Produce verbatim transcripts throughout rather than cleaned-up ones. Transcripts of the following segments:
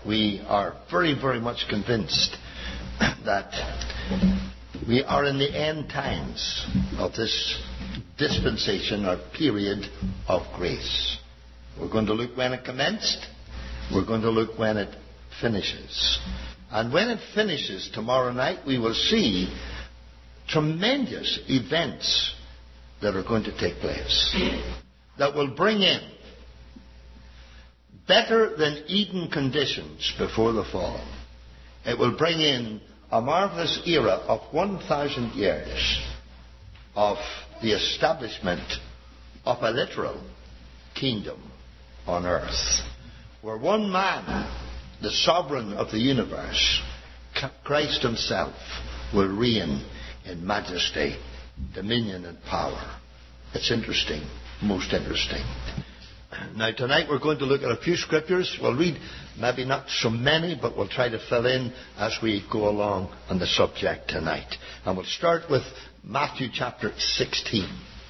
we are very, very much convinced that we are in the end times of this dispensation or period of grace. We're going to look when it commenced. We're going to look when it finishes. And when it finishes tomorrow night, we will see tremendous events that are going to take place that will bring in better than Eden conditions before the fall. It will bring in a marvelous era of one thousand years of the establishment of a literal kingdom on earth, where one man, the sovereign of the universe, Christ himself, will reign in majesty, dominion and power. It's interesting, most interesting. Now tonight we're going to look at a few scriptures. We'll read maybe not so many, but we'll try to fill in as we go along on the subject tonight. And we'll start with Matthew chapter sixteen.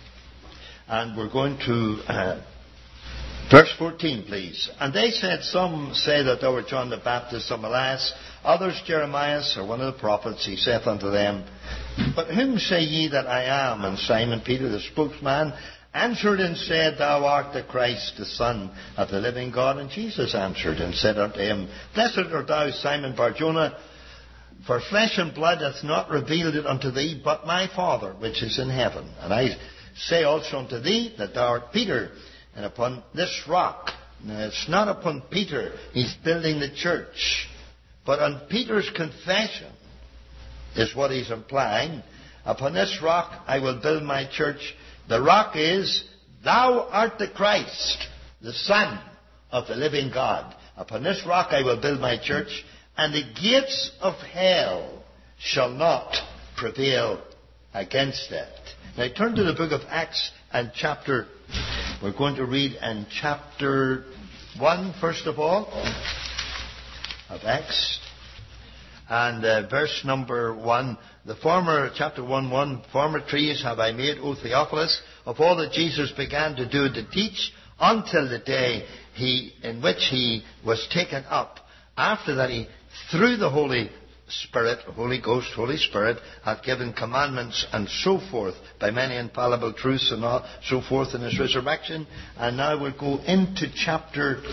And we're going to uh, verse fourteen, please. And they said, some say that thou art John the Baptist, some Elias, others Jeremiah, or one of the prophets. He saith unto them, But whom say ye that I am? And Simon Peter, the spokesman, answered and said, Thou art the Christ, the Son of the living God. And Jesus answered and said unto him, Blessed art thou, Simon Bar-Jonah, for flesh and blood hath not revealed it unto thee, but my Father which is in heaven. And I say also unto thee that thou art Peter, and upon this rock, now it's not upon Peter he's building the church, but on Peter's confession is what he's implying. Upon this rock I will build my church. The rock is, Thou art the Christ, the Son of the living God. Upon this rock I will build my church, and the gates of hell shall not prevail against it. Now turn to the book of Acts and chapter, we're going to read in chapter one, first of all, of Acts. And uh, verse number one, the former, chapter one, one, former trees have I made, O Theophilus, of all that Jesus began to do and to teach, until the day he, in which he was taken up. After that he, through the Holy Spirit, Holy Ghost, Holy Spirit, hath given commandments and so forth, by many infallible truths and all, so forth in his resurrection. And now we'll go into chapter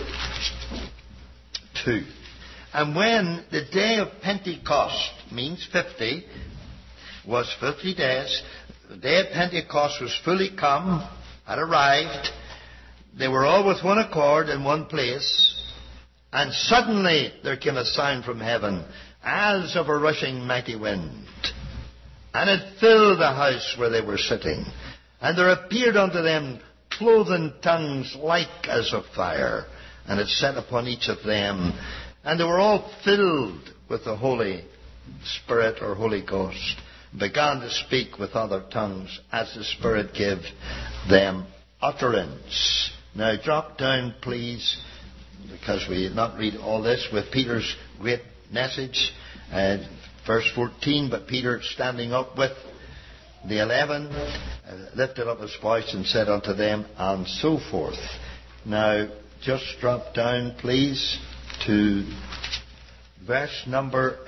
two. And when the day of Pentecost, means fifty, was fifty days, the day of Pentecost was fully come, had arrived, they were all with one accord in one place, and suddenly there came a sound from heaven, as of a rushing mighty wind, and it filled the house where they were sitting. And there appeared unto them cloven tongues like as of fire, and it sat upon each of them. And they were all filled with the Holy Spirit or Holy Ghost, began to speak with other tongues as the Spirit gave them utterance. Now drop down, please, because we did not read all this, with Peter's great message. Uh, verse fourteen, but Peter standing up with the eleven, uh, lifted up his voice and said unto them, and so forth. Now just drop down, please, to verse number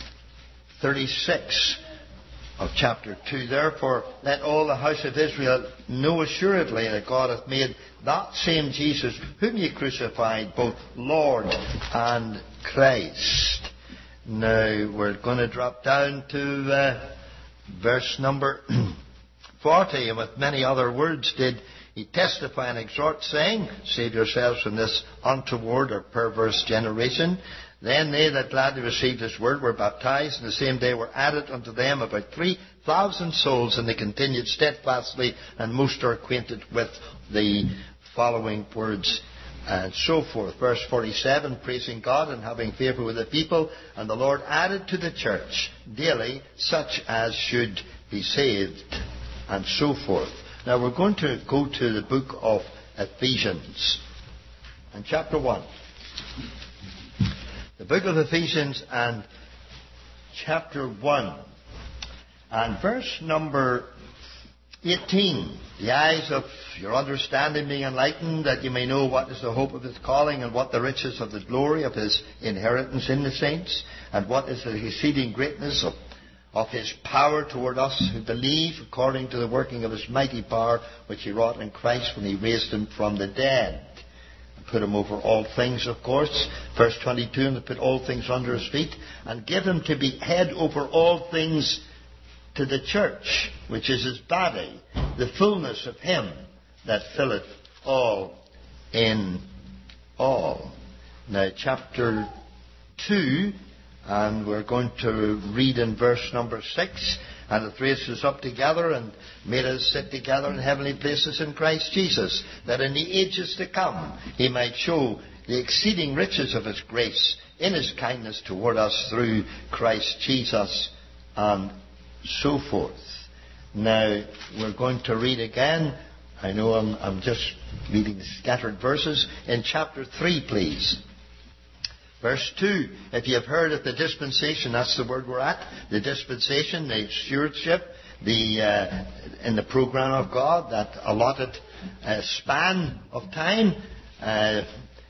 thirty-six of chapter two. Therefore, let all the house of Israel know assuredly that God hath made that same Jesus, whom ye crucified, both Lord and Christ. Now, we're going to drop down to uh, verse number forty. And with many other words did he testify and exhort, saying, Save yourselves from this untoward or perverse generation. Then they that gladly received his word were baptized, and the same day were added unto them about three thousand souls, and they continued steadfastly, and most are acquainted with the following words, and so forth. Verse forty-seven, praising God and having favour with the people, and the Lord added to the church daily such as should be saved, and so forth. Now we're going to go to the book of Ephesians, and chapter one. The book of Ephesians and chapter one. And verse number eighteen. The eyes of your understanding being enlightened, that you may know what is the hope of his calling, and what the riches of the glory of his inheritance in the saints, and what is the exceeding greatness of, of his power toward us who believe, according to the working of his mighty power, which he wrought in Christ when he raised him from the dead. Put him over all things, of course. Verse twenty-two, and put all things under his feet, and give him to be head over all things to the church, which is his body, the fullness of him that filleth all in all. Now, chapter two, and we're going to read in verse number six. And hath raised us up together and made us sit together in heavenly places in Christ Jesus, that in the ages to come he might show the exceeding riches of his grace in his kindness toward us through Christ Jesus, and so forth. Now, we're going to read again. I know I'm, I'm just reading scattered verses. In chapter three, please. Verse two, if you have heard of the dispensation, that's the word we're at, the dispensation, the stewardship, the uh, in the program of God, that allotted uh, span of time, uh,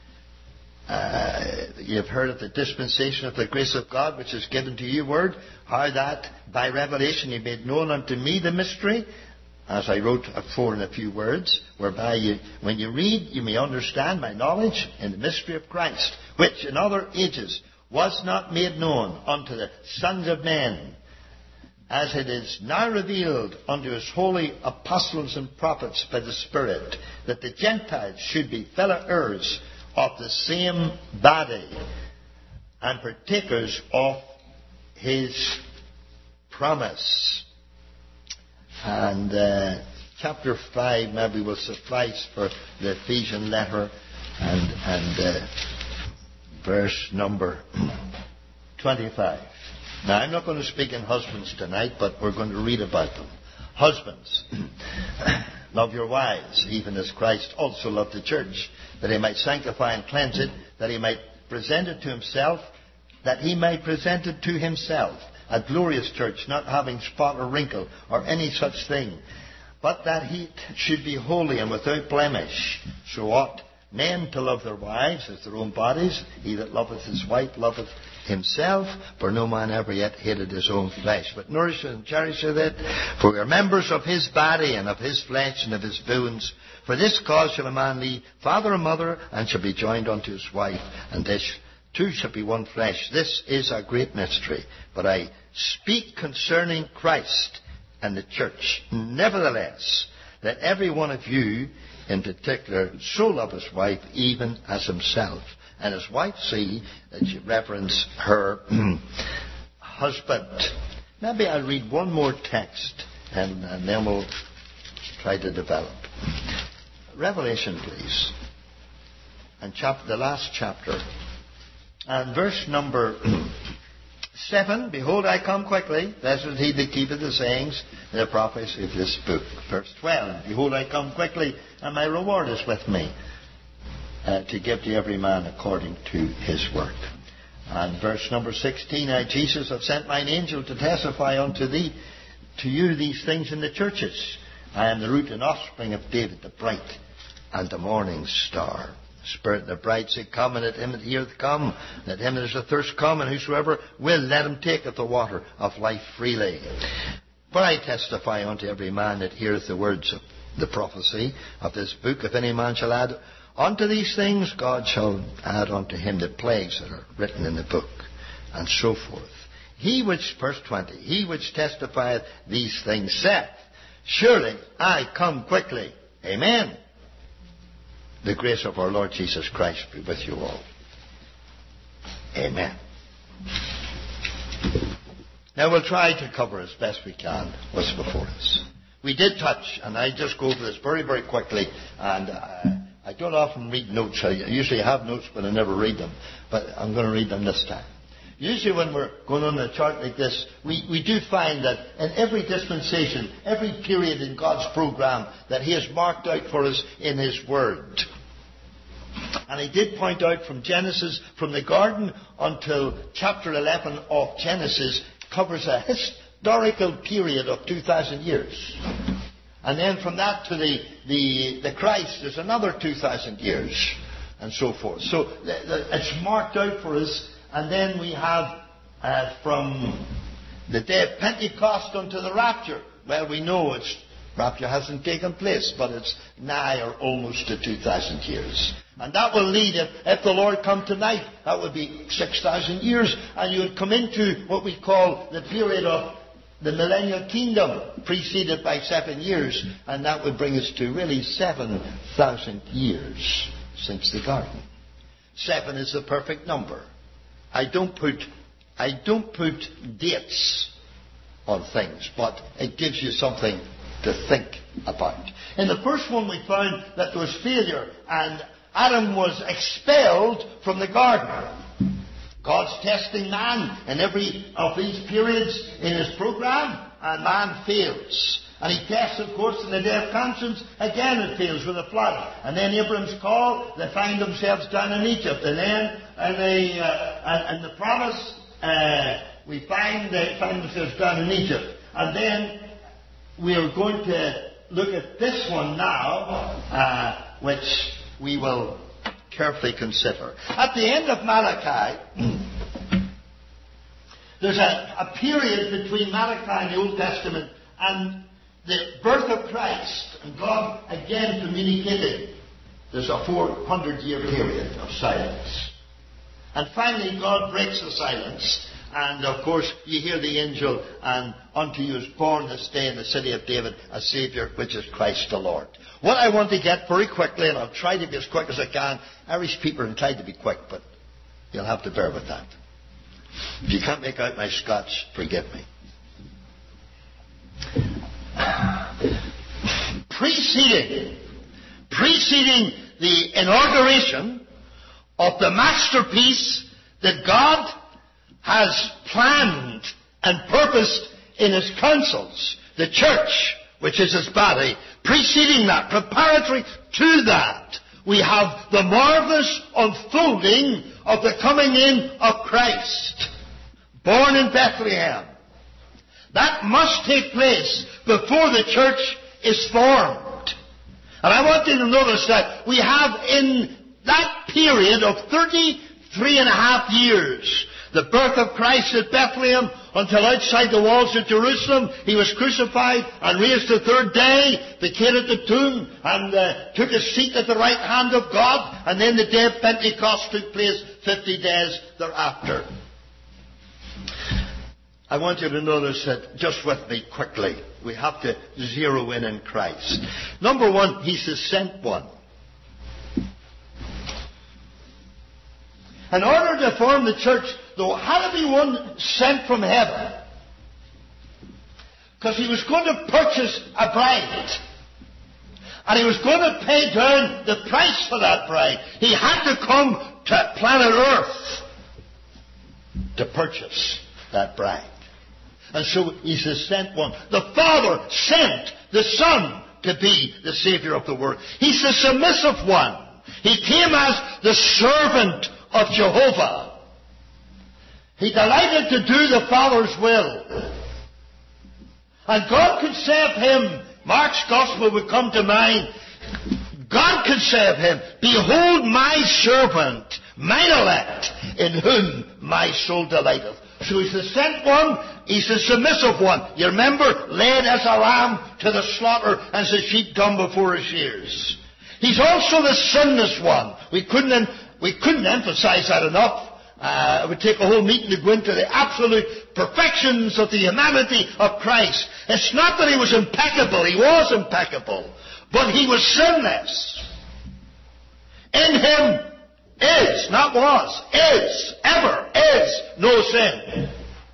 uh, you have heard of the dispensation of the grace of God, which is given to you, word, how that by revelation you made known unto me the mystery, as I wrote afore in a few words, whereby you, when you read, you may understand my knowledge in the mystery of Christ, which in other ages was not made known unto the sons of men, as it is now revealed unto his holy apostles and prophets by the Spirit, that the Gentiles should be fellow heirs of the same body, and partakers of his promise. And uh, chapter five maybe will suffice for the Ephesian letter, and, and uh, verse number twenty-five. Now, I'm not going to speak in husbands tonight, but we're going to read about them. Husbands, love your wives, even as Christ also loved the church, that he might sanctify and cleanse it, that he might present it to himself, that he might present it to himself, a glorious church, not having spot or wrinkle or any such thing, but that he should be holy and without blemish. So ought men to love their wives as their own bodies. He that loveth his wife loveth himself, for no man ever yet hated his own flesh, but nourisheth and cherisheth it. For we are members of his body, and of his flesh, and of his bones. For this cause shall a man leave father and mother, and shall be joined unto his wife, and this two shall be one flesh. This is a great mystery, but I speak concerning Christ and the church. Nevertheless, let every one of you in particular so love his wife even as himself, and his wife see that she reverence her husband. Maybe I'll read one more text, and, and then we'll try to develop. Revelation, please, and chapter, the last chapter. And verse number seven, behold, I come quickly. Blessed is he that keepeth the sayings and the prophecy of this book. Verse twelve, behold, I come quickly, and my reward is with me, uh, to give to every man according to his work. And verse number sixteen, I, Jesus, have sent mine angel to testify unto thee, to you these things in the churches. I am the root and offspring of David, the bright and the morning star. Spirit and the bride say, come, and let him that heareth come, let him that is athirst come, and whosoever will, let him take of the water of life freely. For I testify unto every man that heareth the words of the prophecy of this book, if any man shall add unto these things, God shall add unto him the plagues that are written in the book, and so forth. He which, verse twenty, he which testifieth these things saith, surely I come quickly. Amen. The grace of our Lord Jesus Christ be with you all. Amen. Now we'll try to cover as best we can what's before us. We did touch, and I just go over this very, very quickly, and uh, I don't often read notes. I usually have notes, but I never read them. But I'm going to read them this time. Usually when we're going on a chart like this, we, we do find that in every dispensation, every period in God's program, that he has marked out for us in his word. And he did point out from Genesis, from the garden until chapter eleven of Genesis, covers a historical period of two thousand years. And then from that to the, the, the Christ, there's another two thousand years, and so forth. So the, the, it's marked out for us. And then we have uh, from the day of Pentecost unto the rapture. Well, we know it's rapture hasn't taken place, but it's nigh or almost to two thousand years. And that will lead, if, if the Lord come tonight, that would be six thousand years, and you would come into what we call the period of the millennial kingdom, preceded by seven years, and that would bring us to really seven thousand years since the garden. Seven is the perfect number. I don't put, I don't put dates on things, but it gives you something to think about. In the first one we found that there was failure, and Adam was expelled from the garden. God's testing man in every of these periods in his program, and man fails. And he tests, of course, in the day of conscience. Again it fails with a flood. And then Abraham's call, they find themselves down in Egypt. And then and they, uh, and, and the promise, uh, we find they find themselves down in Egypt. And then we are going to look at this one now, uh, which we will carefully consider. At the end of Malachi, there's a, a period between Malachi and the Old Testament and the birth of Christ. And God again communicated. There's a four hundred year period of silence. And finally God breaks the silence. And of course you hear the angel, and unto you is born this day in the city of David a Saviour, which is Christ the Lord. What I want to get very quickly, and I'll try to be as quick as I can. Irish people are inclined to be quick, but you'll have to bear with that. If you can't make out my Scots, forgive me. Preceding, preceding the inauguration of the masterpiece that God has planned and purposed in his councils, the church, which is his body, preceding that, preparatory to that, we have the marvelous unfolding of the coming in of Christ, born in Bethlehem. That must take place before the church is formed. And I want you to notice that we have in that period of thirty-three and a half years, the birth of Christ at Bethlehem until outside the walls of Jerusalem. He was crucified and raised the third day, vacated the tomb, and uh, took a seat at the right hand of God. And then the day of Pentecost took place fifty days thereafter. I want you to notice that, just with me quickly, we have to zero in on Christ. Number one, he's the sent one. In order to form the church, there had to be one sent from heaven. Because he was going to purchase a bride. And he was going to pay down the price for that bride. He had to come to planet Earth to purchase that bride. And so he's the sent one. The Father sent the Son to be the Savior of the world. He's the submissive one. He came as the servant of Jehovah. He delighted to do the Father's will. And God could say of him, Mark's Gospel would come to mind, God could say of him, behold my servant, mine elect, in whom my soul delighteth. So he's the sent one, he's the submissive one. You remember, led as a lamb to the slaughter, as the sheep dumb before his shears. He's also the sinless one. We couldn't, we couldn't emphasize that enough. Uh, it would take a whole meeting to go into the absolute perfections of the humanity of Christ. It's not that he was impeccable. He was impeccable. But he was sinless. In him is, not was, is, ever is no sin.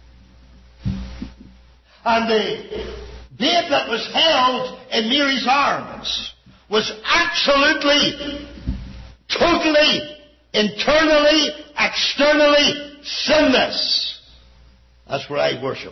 And the babe that was held in Mary's arms was absolutely, totally, internally, externally sinless. That's where I worship.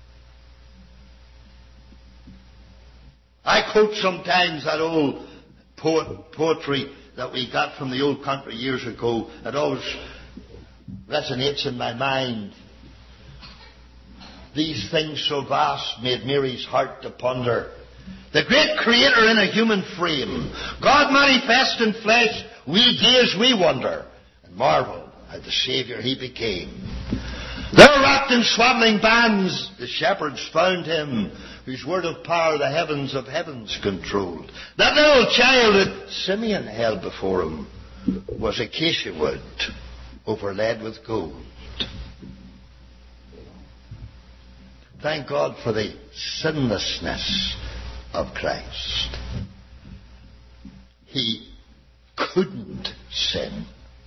I quote sometimes that old poet, poetry that we got from the old country years ago. It always resonates in my mind. These things so vast made Mary's heart to ponder, The great creator in a human frame. God manifest in flesh, we gaze, we wonder, and marvel at the Saviour he became. There wrapped in swaddling bands, the shepherds found him, whose word of power the heavens of heavens controlled. That little child that Simeon held before him was acacia wood overlaid with gold. Thank God for the sinlessness of Christ. He couldn't sin.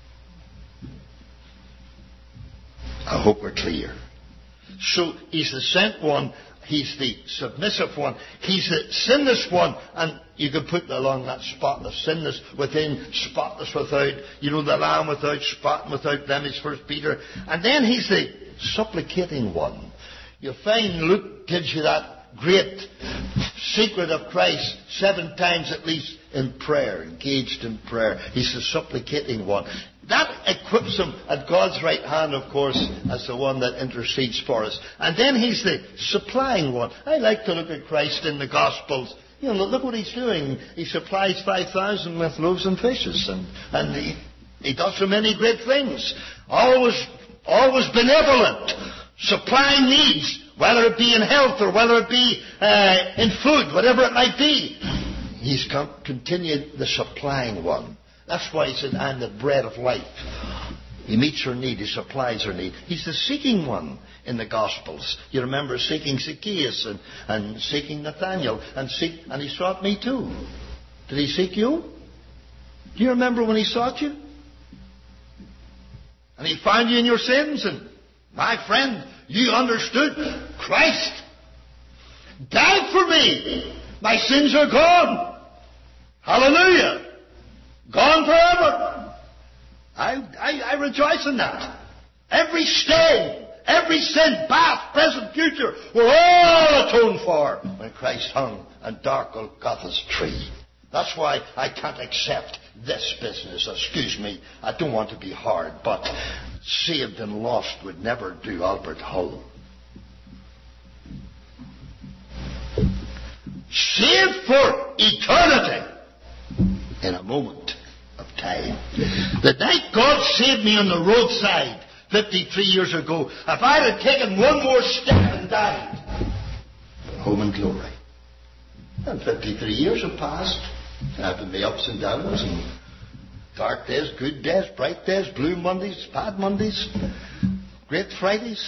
I hope we're clear. So he's the sent one. He's the submissive one. He's the sinless one. And you can put along that spotless, sinless within, spotless without. You know, the Lamb without spot and without blemish, First Peter. And then he's the supplicating one. You find Luke gives you that great secret of Christ seven times at least in prayer, engaged in prayer. He's the supplicating one. That equips him at God's right hand, of course, as the one that intercedes for us. And then he's the supplying one. I like to look at Christ in the Gospels. You know, look what he's doing. He supplies five thousand with loaves and fishes. And, and he, he does so many great things. Always, always benevolent. Supplying needs, whether it be in health or whether it be uh, in food, whatever it might be. He's con- continued the supplying one. That's why he said, I'm the bread of life. He meets her need. He supplies her need. He's the seeking one in the Gospels. You remember seeking Zacchaeus and, and seeking Nathaniel. And, seek, and he sought me too. Did he seek you? Do you remember when he sought you? And he found you in your sins. And my friend, you understood Christ died for me. My sins are gone. Hallelujah. Gone forever. I, I, I rejoice in that. Every stain, every sin, past, present, future, were all atoned for when Christ hung on dark Golgotha's tree. That's why I can't accept this business. Excuse me, I don't want to be hard, but saved and lost would never do Albert Hull. Saved for eternity in a moment of time. The night God saved me on the roadside fifty-three years ago, if I had taken one more step and died, home in glory. And fifty-three years have passed. There have been the ups and downs and dark days, good days, bright days, blue Mondays, bad Mondays, great Fridays.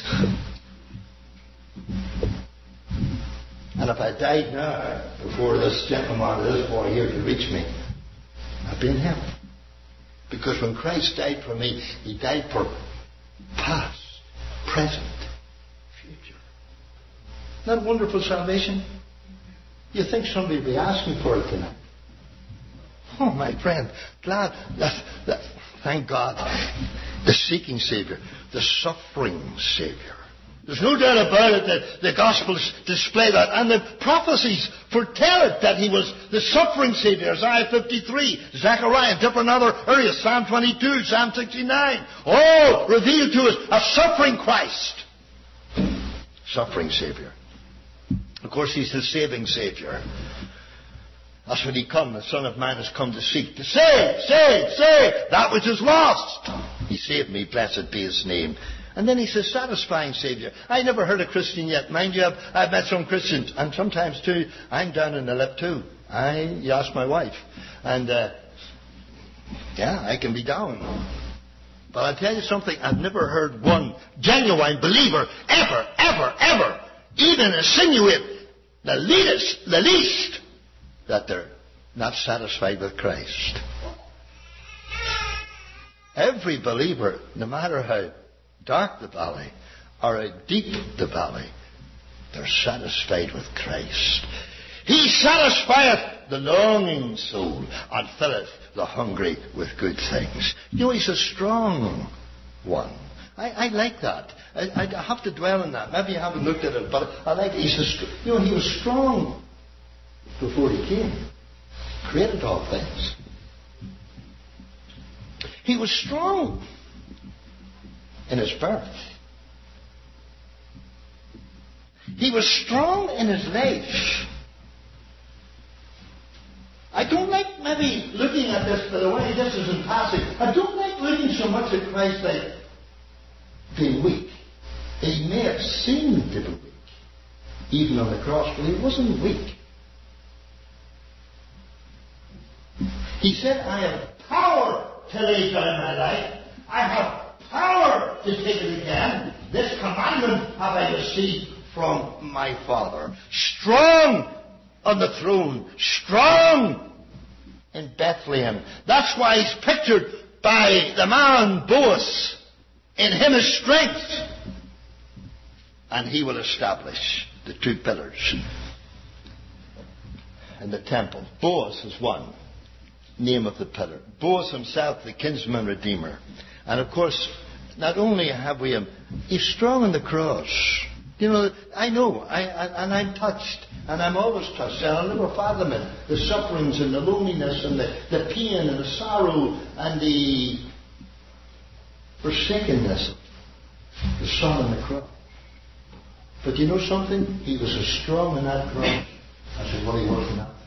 And if I died now, before this gentleman, this boy here could reach me, I'd be in heaven. Because when Christ died for me, he died for past, present, future. Isn't that wonderful salvation? You think somebody would be asking for it tonight? Oh, my friend, glad that, that, thank God, the seeking Savior, the suffering Savior. There's no doubt about it that the Gospels display that, and the prophecies foretell it, that he was the suffering Savior. Isaiah fifty-three, Zechariah, different other areas, Psalm twenty-two, Psalm sixty-nine, all revealed to us a suffering Christ. Suffering Savior. Of course, he's the saving Savior. That's when he come. The Son of Man has come to seek, to save, save, save that which is lost. He saved me, blessed be his name. And then he's a satisfying Savior. I never heard a Christian yet. Mind you, I've, I've met some Christians, and sometimes too, I'm down in the lip too. I, you ask my wife. And, uh, yeah, I can be down. But I'll tell you something, I've never heard one genuine believer ever, ever, ever even insinuate the least, the least that they're not satisfied with Christ. Every believer, no matter how dark the valley or how deep the valley, they're satisfied with Christ. He satisfieth the longing soul and filleth the hungry with good things. You know, he's a strong one. I, I like that. I, I have to dwell on that. Maybe you haven't looked at it, but I like it. He's a, you know, he was strong before he came. Created all things. He was strong in his birth. He was strong in his life. maybe looking at this, by the way, this is in passing. I don't like looking so much at Christ like being weak. He may have seemed to be weak, even on the cross, but he wasn't weak. He said, I have power to lay down my life. I have power to take it again. This commandment have I received from my Father. Strong on the throne. Strong in Bethlehem. That's why he's pictured by the man Boaz. In him is strength. And he will establish the two pillars in the temple. Boaz is one. Name of the pillar. Boaz himself, the kinsman redeemer. And of course, not only have we him, he's strong on the cross. You know, I know, I, I, and I'm touched, and I'm always touched, and I'll never fathom it. The sufferings and the loneliness and the, the pain and the sorrow and the forsakenness of the Son on the cross. But you know something? He was as strong in that cross as what he was in that throne.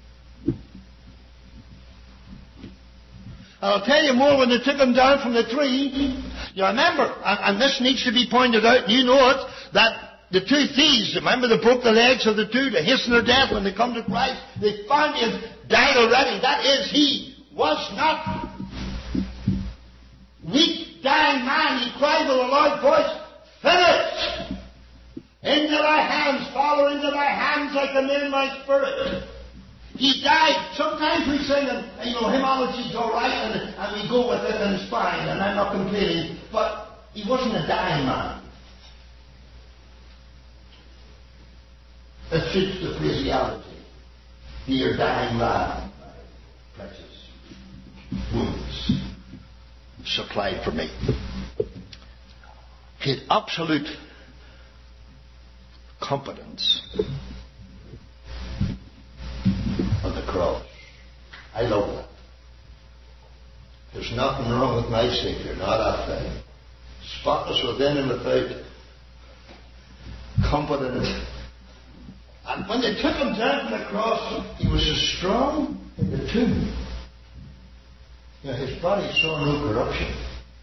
I'll tell you more, when they took him down from the tree, you remember, and, and this needs to be pointed out, and you know it, that the two thieves, remember they broke the legs of the two to hasten their death when they come to Christ? They found him died already. That is, he was not weak, dying man. He cried with a loud voice, finished! Into thy hands, Father, into thy hands I commend my spirit. He died. Sometimes we sing, and, you know, hymnology's all right, and, and we go with it, and it's fine, and I'm not complaining. But he wasn't a dying man. That suits the phraseology. Near dying man. Precious wounds supplied for me. He had absolute competence on the cross. I love that. There's nothing wrong with my Savior, not a thing. Spotless within and without. Competent. And when they took him down from the cross, he was as strong in the tomb. You know, his body saw no corruption.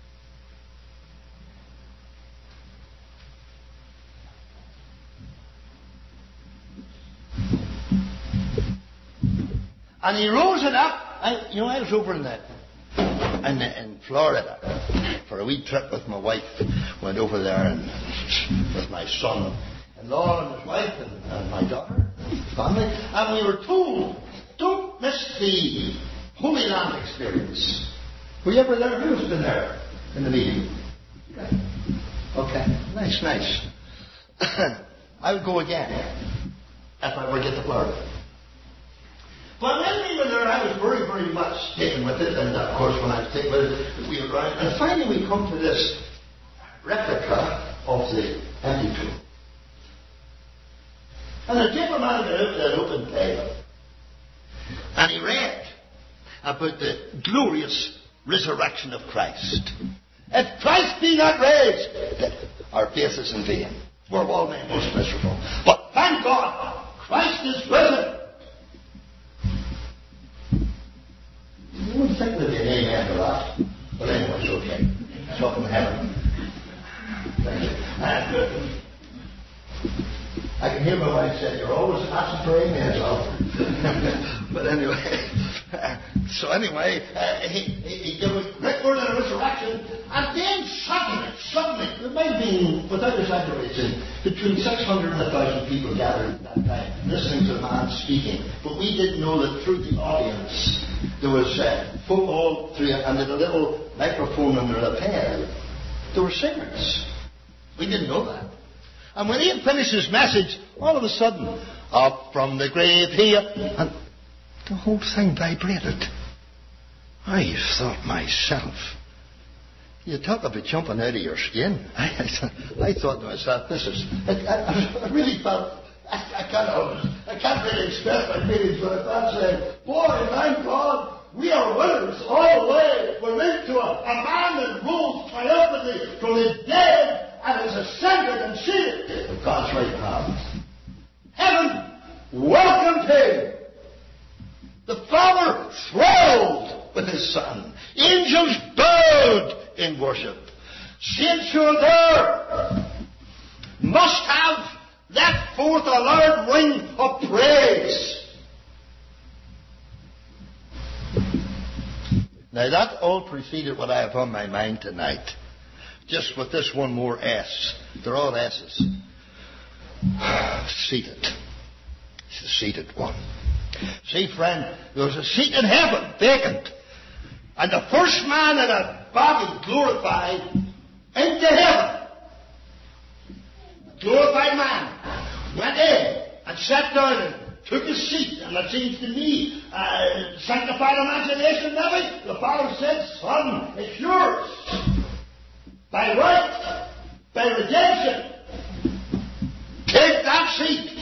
And he rose it up. I, you know, I was over in the, in, the, in Florida for a wee trip with my wife. Went over there and with my son-in-law and his wife and, and my daughter and family. And we were told, don't miss the Holy Land experience. Were you ever there? Who's been there in the meeting? Okay. Okay. Nice, nice. I would go again if I were to get to Florida. But when we were there, I was very, very much taken with it. And of course, when I was taken with it, we were around. And finally, we come to this replica of the empty tomb. And the gentleman had an open table. And he read about the glorious resurrection of Christ. If Christ be not raised, our faith is in vain. We're all men most miserable. But thank God, Christ is risen. You wouldn't think there'd be an amen to that. But anyway, it's okay. It's up in heaven. Thank you. And uh, I can hear my wife say, you're always asking for amens, love. But anyway, so anyway, uh, he, he, he gave a great word of the resurrection, and then suddenly, suddenly, there might have been, without exaggeration, between six hundred and one thousand people gathered at that time, listening to the man speaking. But we didn't know that through the audience, there was uh, folk all through it, and with a little microphone on their lapel, there were singers. We didn't know that. And when he had finished his message, all of a sudden, up from the grave here, and the whole thing vibrated. I thought myself, you talk about jumping out of your skin. I, I, I thought to myself, this is, I, I, I really felt, I, I, can't, I can't really express my feelings, but I felt saying, boy, thank God, we are winners all the way. We're into a, a man that rose triumphantly from the dead and is ascended and seated at God's right hand. Heaven welcomed him. The Father his Son. Angels bowed in worship. Saints who are there must have let forth a loud ring of praise. Now that all preceded what I have on my mind tonight. Just with this one more S. They're all S's. Seated. It's the seated one. See, friend, there was a seat in heaven, vacant. And the first man in a body glorified into heaven. Glorified man went in and sat down and took his seat. And it seems to me, uh, sanctified imagination, maybe, the Father said, Son, it's yours. By right, by redemption. Take that seat.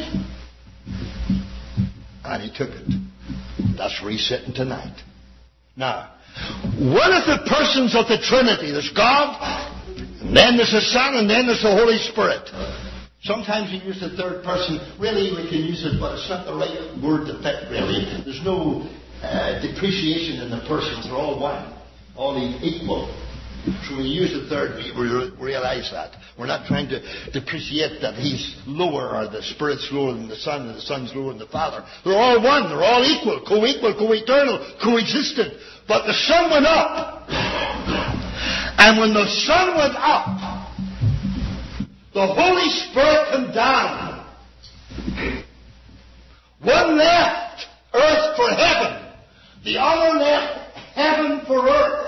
And he took it. That's where he's sitting tonight. Now, one of the persons of the Trinity, there's God, and then there's the Son, and then there's the Holy Spirit. Sometimes you use the third person. Really, we can use it, but it's not the right word to fit, really. There's no uh, depreciation in the persons. They're all one. All equal. So when you use the third, we realize that. We're not trying to depreciate that he's lower, or the Spirit's lower than the Son, and the Son's lower than the Father. They're all one. They're all equal, co-equal, co-eternal, co-existent. But the Son went up. And when the Son went up, the Holy Spirit came down. One left earth for heaven. The other left heaven for earth.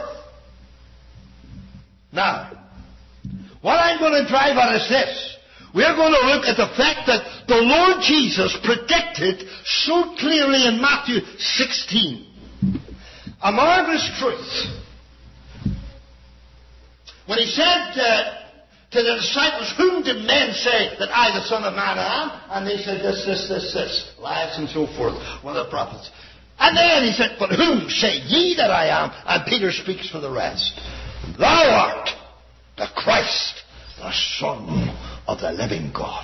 Now, what I'm going to drive at is this. We're going to look at the fact that the Lord Jesus predicted so clearly in Matthew sixteen a marvelous truth. When he said uh, to the disciples, whom do men say that I, the Son of Man, am? And they said this, this, this, this. Elias and so forth. One of the prophets. And then he said, but whom say ye that I am? And Peter speaks for the rest. Thou art the Christ, the Son of the living God.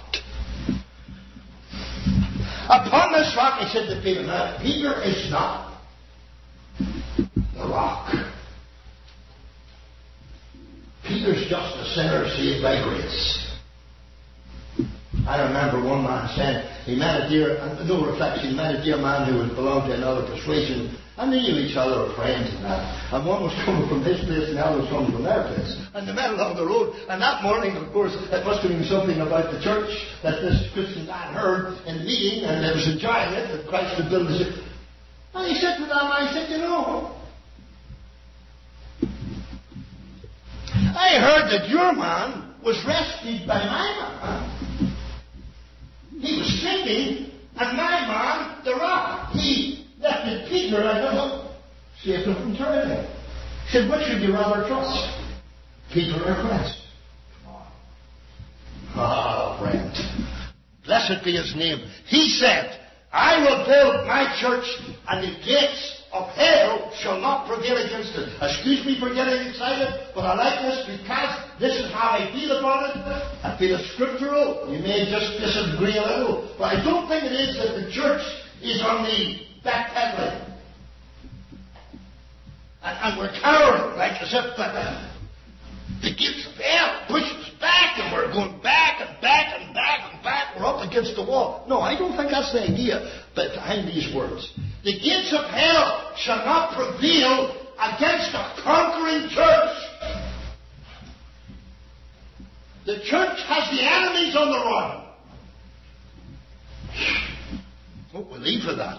Upon this rock, he said to Peter, now, Peter is not the rock. Peter's just a sinner saved by grace. I remember one man saying, he met a dear, no reflection, he met a dear man who belonged to another persuasion, and they knew each other, were friends and that. And one was coming from this place and the other was coming from their place. And they met along the road, and that morning, of course, it must have been something about the church that this Christian man heard in the meeting, and they was enjoying it, that Christ had built his. And he said to that man, he said, you know, I heard that your man was rescued by my man. He was sinking, and my man, the rock, he lifted Peter, I don't know, saved him from turning. He said, which should you rather trust? Peter or Christ? Ah, friend. Blessed be his name. He said, I will build my church, and the gates of hell shall not prevail against it. Excuse me for getting excited, but I like this because this is how I feel about it. I feel it's scriptural. You may just disagree a little, but I don't think it is that the church is on the backpedaling. And, and we're cowering, like as if the, the gates of hell push us back, and we're going back and back and back and back. We're up against the wall. No, I don't think that's the idea behind these words. The gates of hell shall not prevail against a conquering church. The church has the enemies on the run. Don't believe for that.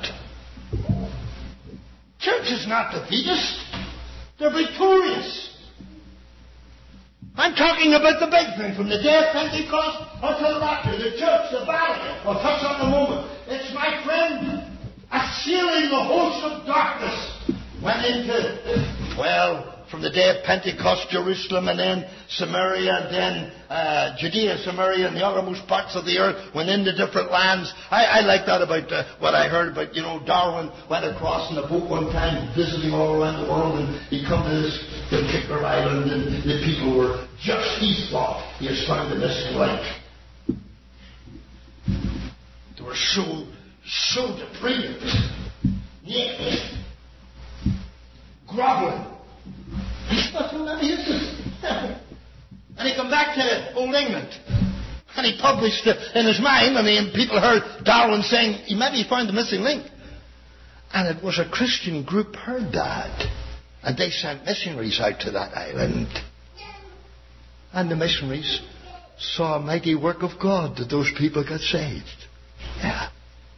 Church is not defeatist. They're victorious. I'm talking about the big thing, from the day of Pentecost until the rapture, the church, the battle. I'll touch on in a moment. It's, my friend, assailing the host of darkness. Went into, well, from the day of Pentecost, Jerusalem, and then Samaria, and then uh, Judea, Samaria, and the uttermost parts of the earth, went into different lands. I, I like that about uh, what I heard about, you know, Darwin went across in a boat one time, visiting all around the world, and he come to this particular island, and the people were just, he thought, he has found the missing link. They were so, so depraved. Yes. groveling. He's not doing that, is it? And he come back to Old England. And he published it in his mind, and, he, and people heard Darwin saying, he maybe found the missing link. And it was a Christian group heard that. And they sent missionaries out to that island. And the missionaries saw a mighty work of God that those people got saved. Yeah.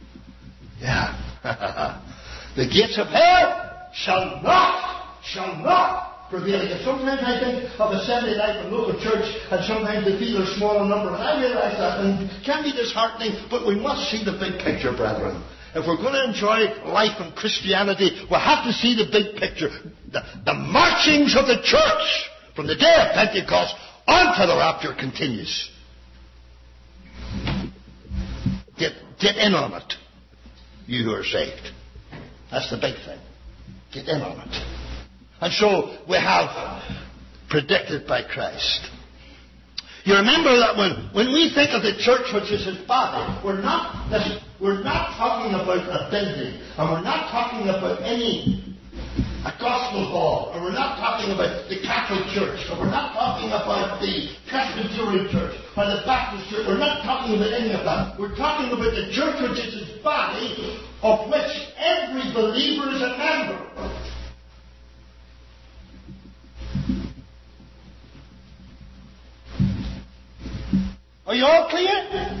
Yeah. The gates of hell shall not, shall not prevail against. Sometimes I think of assembly life and local church, and sometimes they feel they're small in number, and I realise that, and it can be disheartening, but we must see the big picture, brethren. If we're going to enjoy life in Christianity, we have to see the big picture. The, the marchings of the church from the day of Pentecost on to the rapture continues. Get, get in on it, you who are saved. That's the big thing. Get in on it. And so we have predicted by Christ. You remember that when, when we think of the church, which is his body, we're not, listen, we're not talking about a building, and we're not talking about any a gospel hall, and we're not talking about the Catholic Church, and we're not talking about the Presbyterian Church, or the Baptist Church. We're not talking about any of that. We're talking about the church, which is his body, of which every believer is a member. Are you all clear?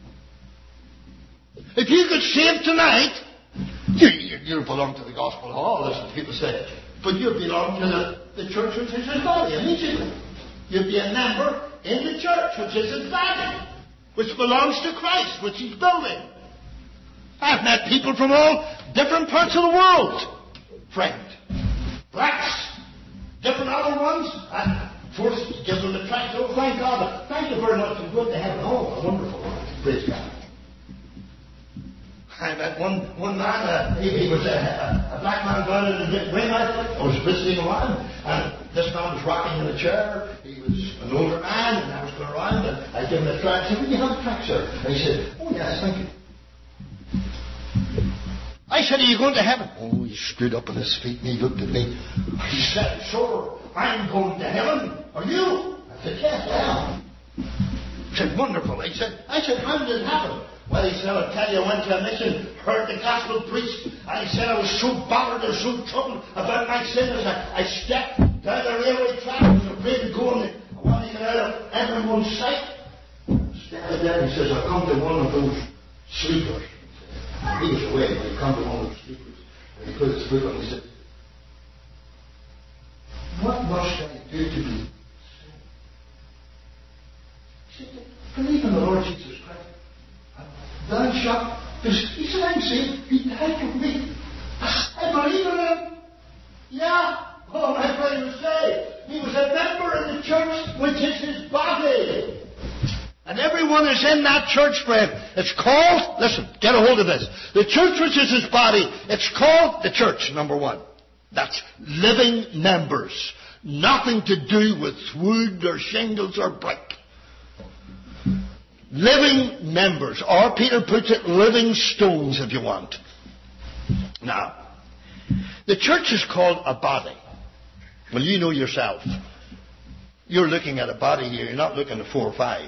If you could save tonight, you, you, you belong to the gospel hall, as people say, but you belong to the, the church which is his body immediately. You'd be a member in the church which is his body, which belongs to Christ, which he's building. I've met people from all different parts of the world, friend. Blacks, different other ones, and first give them a tract. Oh, thank God. Thank you very much. I'm going to heaven. Oh, wonderful. Praise God. I met one, one man, uh, he, he was a, a, a black man down in the Weymouth. I was visiting around, and this man was rocking in a chair. He was an older man, and I was going around, and I gave him a tract. I said, "Will you have a tract, sir?" And he said, "Oh, yes, thank you." I said, "Are you going to heaven?" Oh, he stood up on his feet, and he looked at me. He said, "Sure, I'm going to heaven. Are you?" I said, "Yes, I am." He said, "Wonderful." He said, I said, "How did it happen?" Well, he said, "I'll tell you, I went to a mission, heard the gospel preached, and he said I was so bothered and so troubled about my sins. I, I stepped down the railway track and was afraid to go, and I wanted to get out of everyone's sight. Stepped there, he says, I've come to one of those sleepers." He was away, but he come to one of those sleepers, and he put his foot on, he said, "What must I do to be saved?" He said, "Believe in the Lord Jesus Christ. Thou shalt." He said, "I'm saved. He died for me. I believe in him." Yeah. Oh, my brother was saved. He was a member of the church, which is his body. And everyone is in that church, friend. It's called, listen, get a hold of this. The church which is his body, it's called the church, number one. That's living members. Nothing to do with wood or shingles or brick. Living members. Or Peter puts it, living stones, if you want. Now, the church is called a body. Well, you know yourself. You're looking at a body here. You're not looking at four or five.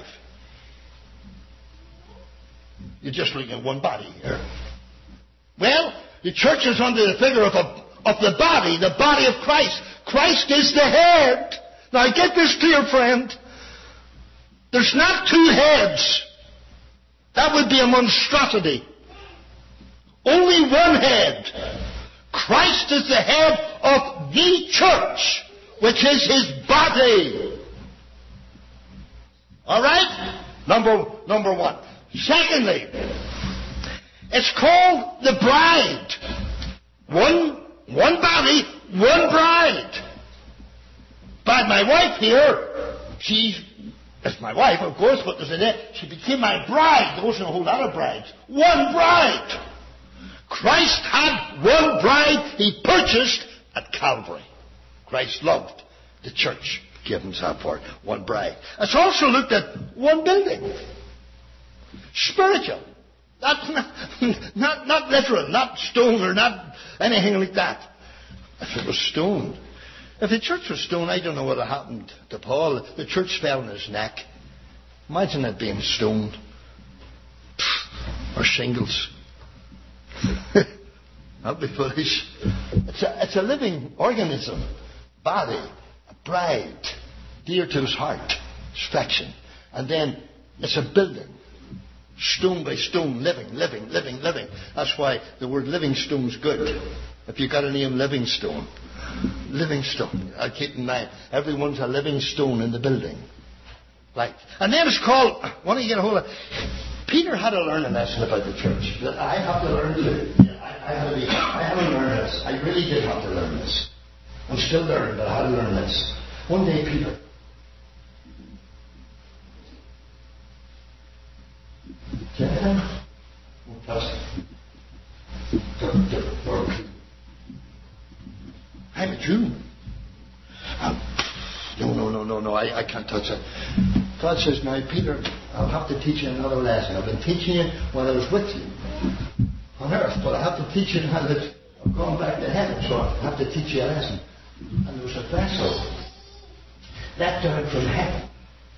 You're just looking at one body here. Well, the church is under the figure of, a, of the body, the body of Christ. Christ is the head. Now get this clear, friend. There's not two heads. That would be a monstrosity. Only one head. Christ is the head of the church, which is his body. All right? Number, number one. Secondly, it's called the bride. One, one body, one bride. But my wife here, she is my wife, of course, but there's a day, she became my bride. There wasn't a whole lot of brides. One bride. Christ had one bride he purchased at Calvary. Christ loved the church, gave himself for it. One bride. It's also looked at one building. Spiritual. Not, not, not, not literal, not stone or not anything like that. If it was stone. If the church was stone, I don't know what had happened to Paul. The church fell on his neck. Imagine it being stone. Or shingles. That'd be foolish. It's a, it's a living organism. Body. A bride. Dear to his heart. His affection. And then it's a building. Stone by stone. Living, living, living, living. That's why the word living stone's good. If you got a name Livingstone. Livingstone. I keep in mind. Everyone's a living stone in the building. Right. And then it's called, when you get a hold of, Peter had to learn a lesson about the church that I have to learn too. I, I, had to be, I had to learn this. I really did have to learn this. I'm still learning, but I had to learn this. One day, Peter. I'm a Jew. Um, no, no, no, no, no, I, I can't touch it. God says, now, Peter, I'll have to teach you another lesson. I've been teaching you when I was with you on earth, but I have to teach you now that I'm going back to heaven, so I have to teach you a lesson. And there was a vessel let down from heaven.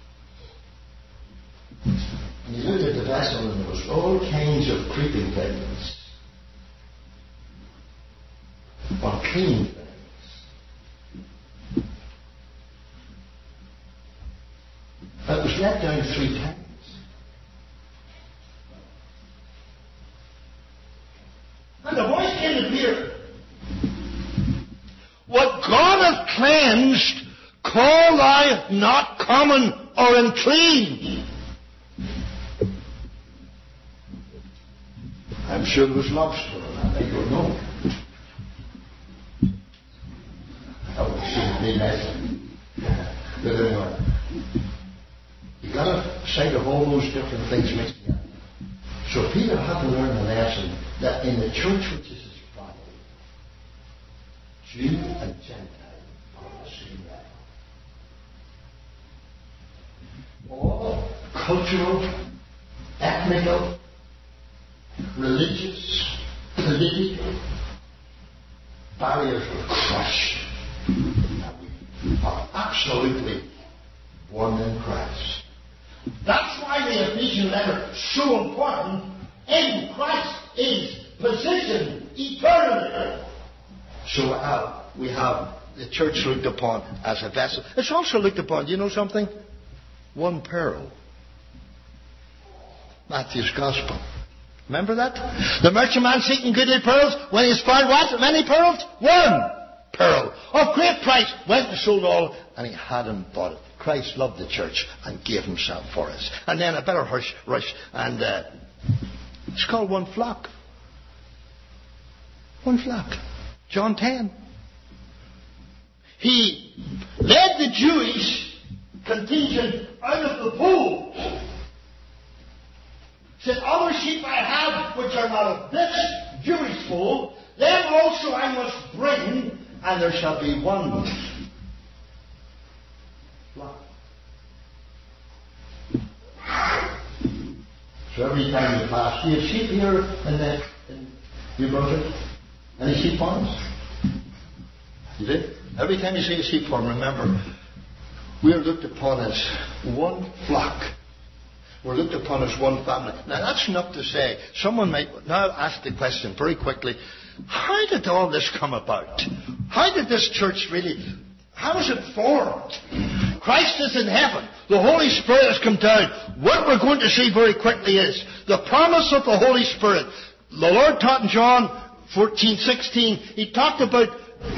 And you looked at the vessel and there was all kinds of creeping things. Unclean things. But it was let down three times. And the voice came to Peter. What God hath cleansed, call thou not common or unclean. I'm sure there was lobster in that. I don't know. I would see me lesson. But anyway. You've got a sight of all those different things mixed together. So Peter had to learn the lesson that in the church, which is his body, Jew and Gentile are the same level. All cultural, ethnical, religious, political barriers were crushed. And we are absolutely one in Christ. That's why the Ephesian letter is so important. In Christ is position eternally. So uh, we have the church looked upon as a vessel. It's also looked upon, do you know something? One pearl. Matthew's Gospel. Remember that? The merchantman seeking goodly pearls, when he has found what? Many pearls? One pearl of great price. Went and sold all, and he had and bought it. Christ loved the church and gave himself for us. And then a better hush, rush, and uh, it's called one flock. One flock. John ten. He led the Jewish contingent out of the fold. Said, other sheep I have which are not of this Jewish fold, them also I must bring, and there shall be one flock. So every time you pass, do you have sheep here in the in your brother? Any sheep farms? You did? Every time you see a sheep farm, remember, we are looked upon as one flock. We're looked upon as one family. Now that's enough to say. Someone might now ask the question very quickly, how did all this come about? How did this church really, how was it formed? Christ is in heaven. The Holy Spirit has come down. What we're going to see very quickly is the promise of the Holy Spirit. The Lord taught in John fourteen, sixteen, He talked about,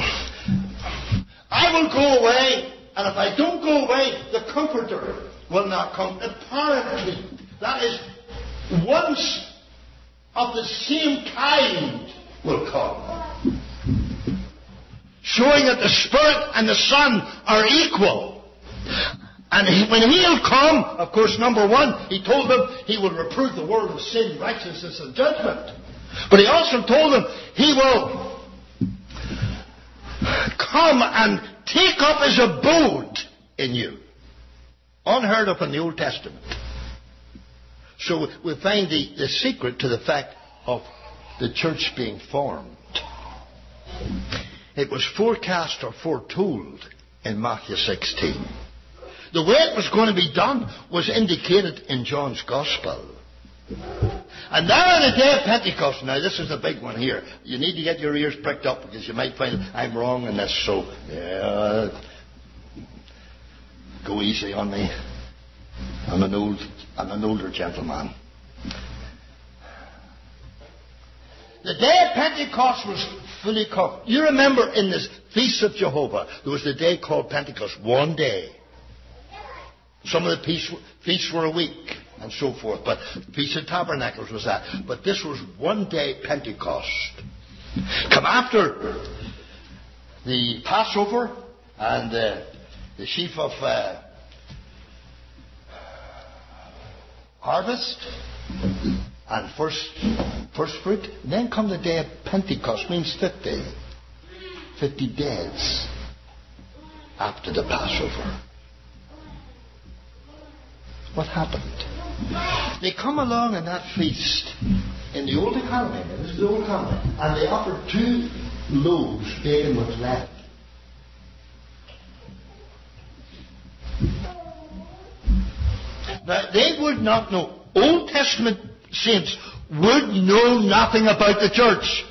I will go away, and if I don't go away, the Comforter will not come. The Paraclete, that is, once of the same kind will come. Showing that the Spirit and the Son are equal. And he, when He'll come, of course, number one, He told them He will reprove the world of sin, righteousness, and judgment. But He also told them He will come and take up His abode in you. Unheard of in the Old Testament. So we find the, the secret to the fact of the church being formed. it was forecast or foretold in Matthew sixteen. The way it was going to be done was indicated in John's Gospel. And now on the day of Pentecost, now this is the big one here. You need to get your ears pricked up because you might find I'm wrong in this, so yeah, go easy on me. I'm an old, I'm an older gentleman. The day of Pentecost was fully covered. You remember in the Feast of Jehovah, there was the day called Pentecost, one day. Some of the feasts were a week and so forth, but the Feast of Tabernacles was that. But this was one day Pentecost. Come after the Passover and uh, the sheaf of uh, harvest and first first fruit. And then come the day of Pentecost, means fifty. Fifty days after the Passover. What happened? They come along in that feast in the old economy, this is the old economy, and they offered two loaves baken with leaven. Now, they would not know. Old Testament saints would know nothing about the church.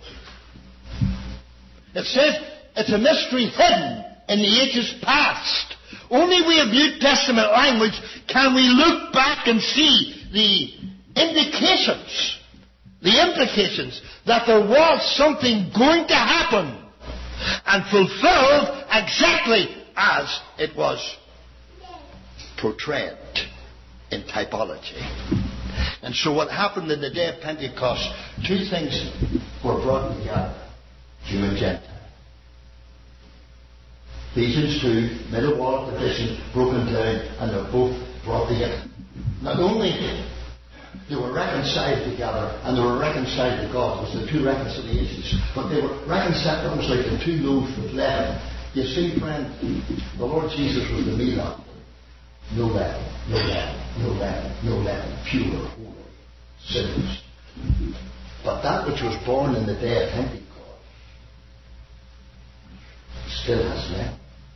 It says it's a mystery hidden in the ages past. Only we of New Testament language can we look back and see the indications, the implications that there was something going to happen and fulfilled exactly as it was portrayed in typology. And so what happened in the day of Pentecost, two things were brought together, Jew and Gentile. Ephesians two, middle wall of partition, broken down, and they're both brought together. Not only they were reconciled together, and they were reconciled to God, it was the two reconciliations, but they were reconciled almost like the two loaves with leaven. You see, friend, the Lord Jesus was the meal of no leaven, no leaven, no leaven, no leaven, pure, holy, sinless. But that which was born in the day of Pentecost still has leaven.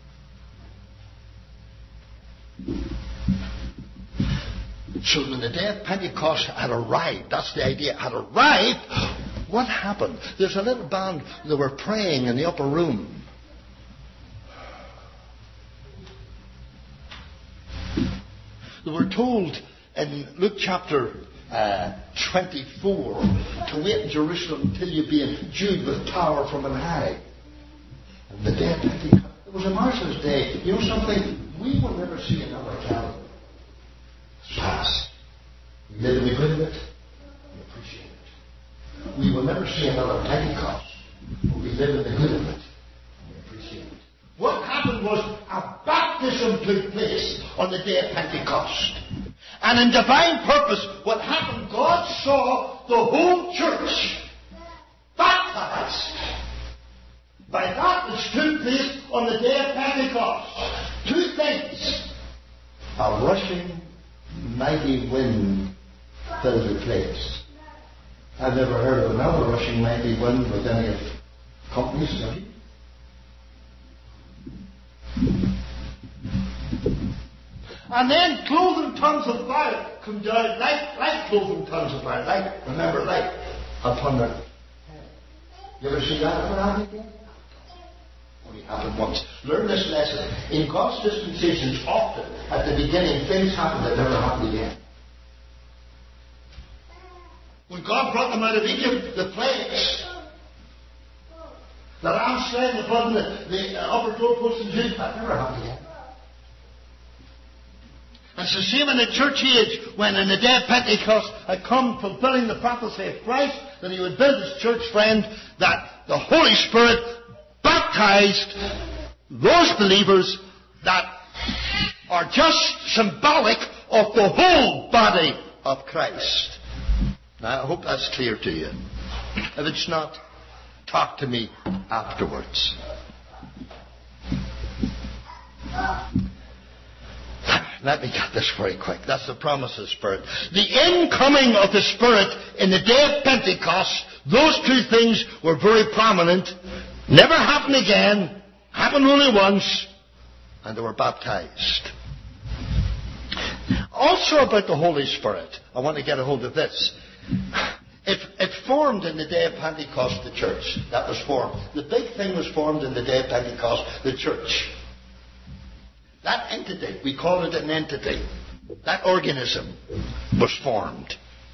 So when the day of Pentecost had arrived, that's the idea, had arrived, what happened? There's a little band that were praying in the upper room. They were told in Luke chapter uh, twenty-four to wait in Jerusalem until you be endued with power from on high. And the day of Pentecost, it was a marvelous day. You know something? We will never see another calendar. It's past. We live in the good of it. We appreciate it. We will never see another Pentecost. But we live in the good of it. We appreciate it. What happened was a baptism took place on the day of Pentecost. And in divine purpose, what happened, God saw the whole church baptized by that which took place on the day of Pentecost. Two things. A rushing, mighty wind filled the place. I've never heard of another rushing, mighty wind with any of companies, have you? And then cloven tongues of fire come down, like, like cloven tongues of fire, like, remember, like, upon their head. You ever see that ever happen again? Only happened once. Learn this lesson. In God's dispensations, often, at the beginning, things happen that never happen again. When God brought them out of Egypt, the plagues, the ram slain, the blood in the, the upper doorpost and Jude, that never happened again. And it's the same in the church age, when in the day of Pentecost had come fulfilling the prophecy of Christ, that he would build his church, friend, that the Holy Spirit baptized those believers that are just symbolic of the whole body of Christ. Now, I hope that's clear to you. If it's not, talk to me afterwards. Let me get this very quick. That's the promise of the Spirit. The incoming of the Spirit in the day of Pentecost, those two things were very prominent Never happened again. Happened only once. And they were baptized. Also about the Holy Spirit, I want to get a hold of this. It, it formed in the day of Pentecost, the church. That was formed. The big thing was formed in the day of Pentecost, the church. That entity, we call it an entity. That organism was formed.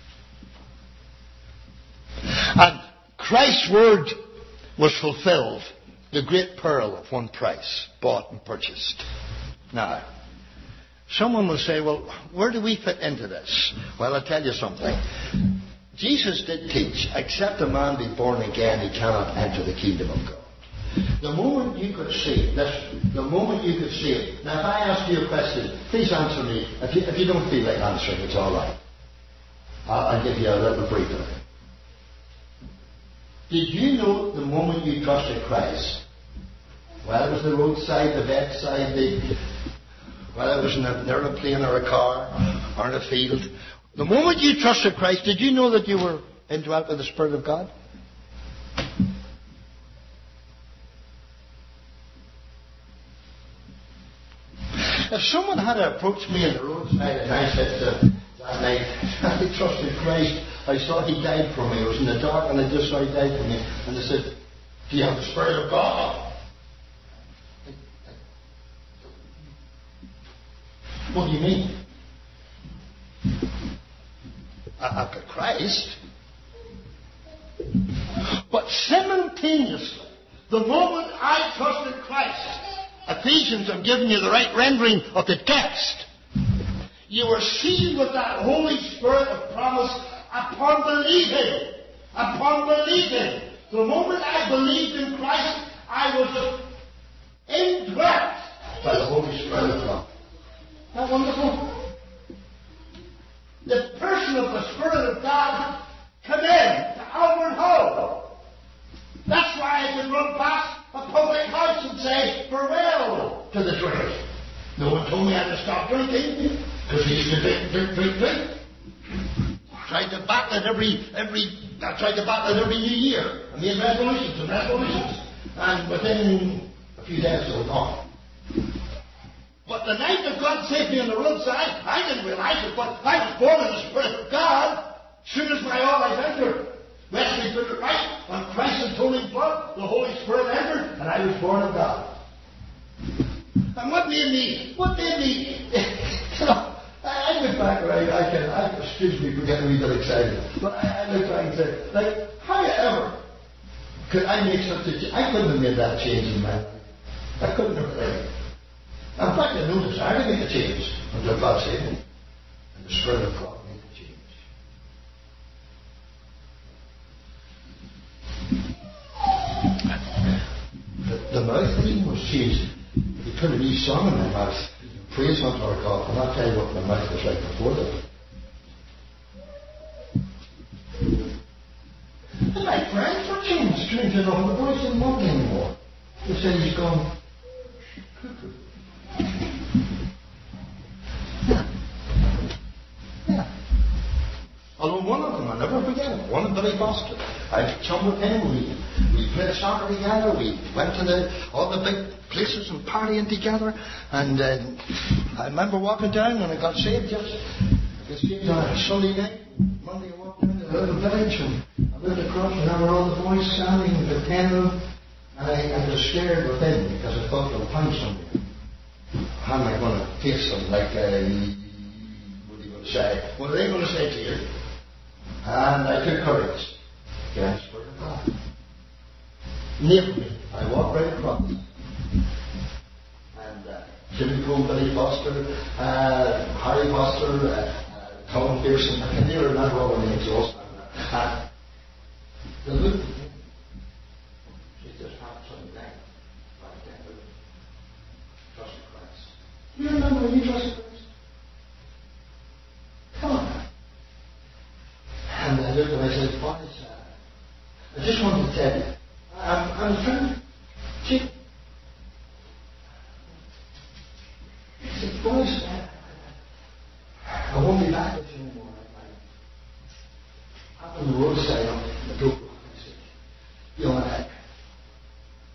And Christ's word was fulfilled. The great pearl of one price, bought and purchased. Now, someone will say, well, where do we fit into this? Well, I'll tell you something. Jesus did teach, except a man be born again, he cannot enter the kingdom of God. The moment you could see it, listen, the moment you could see it. Now, if I ask you a question, please answer me. If you, if you don't feel like answering, it's all right. I'll, I'll give you a little briefer. Did you know the moment you trusted Christ, whether it was the roadside, the bedside, the, whether it was in an aeroplane or a car or in a field, the moment you trusted Christ, did you know that you were indwelt with the Spirit of God? If someone had approached me on the roadside and I said to them that night, I trusted Christ, I saw he died for me, it was in the dark and I just saw he died for me, and they said, do you have the Spirit of God? What do you mean? I've got Christ. But simultaneously, the moment I trusted Christ, Ephesians, I'm giving you the right rendering of the text, you were sealed with that Holy Spirit of promise upon believing. Upon believing. The moment I believed in Christ, I was indwelt by the Holy Spirit of God. Isn't that wonderful? The person of the Spirit of God come in to Albert Hall. That's why I can run past a public house and say farewell to the drink. No one told me I had to stop drinking, because we used to drink, drink, drink, drink. I tried to battle it every, every, I tried to battle it every new year. I made resolutions and resolutions. And within a few days they were gone. But the night that God saved me on the roadside, I didn't realize it, but I was born in the Spirit of God. As soon as my all life entered, Wesley took it right, on Christ's atoning blood, the Holy Spirit entered, and I was born of God. And what made me, what made me, you know, I, I look back, right, I can, I, excuse me for getting a wee bit excited, but I, I look back and say, like, how ever could I make such a change? I couldn't have made that change in my life. I couldn't have done it. In fact, I no desire to make a change until God saved me. And the Spirit of God made the change. The, the mouth thing was changed. You put a new song in my mouth. Praise unto our God. And I'll tell you what my mouth was like before that. And my friends were changed. Strange enough, the boys didn't want me anymore. They said he's gone cuckoo. Yeah. Yeah. Although one of them, I'll never forget him, one of Billy Foster. I chummed with him, we, we played soccer together, we went to the, all the big places and partying together, and uh, I remember walking down when I got saved, just, I got saved on a Sunday night, Monday I walked into the little village, and I looked across, and there were all the boys standing, the ten of them, and I, I was scared within, because I thought they'll find somebody. How am I going to face them? Like, uh, what are you going to say? What are they going to say to you? And I took courage. Yes, Spirit of God. Nailed me. I walked right across. And uh, Jimmy Cole, Billy Foster, uh, Harry Foster, uh, uh, Tom Pearson, I can never remember all the names also. Uh, the look at me. She just had something down. Right down. Trust Christ. Do you remember when you trusted Christ? Come on. And I looked and I said, what is that? I just wanted to tell you. I'm, I'm trying to. See, I said, boys, I won't be back with you anymore. I, I, up on the roadside, I drove. I said, you know, I,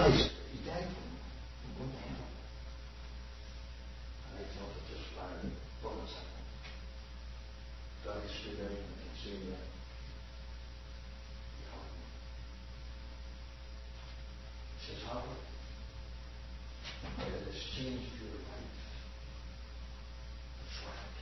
Christ, he died for one man. And I thought it just fired bullets at him. So I stood there and I could see that. He says, Howard, it has changed your life. That's right.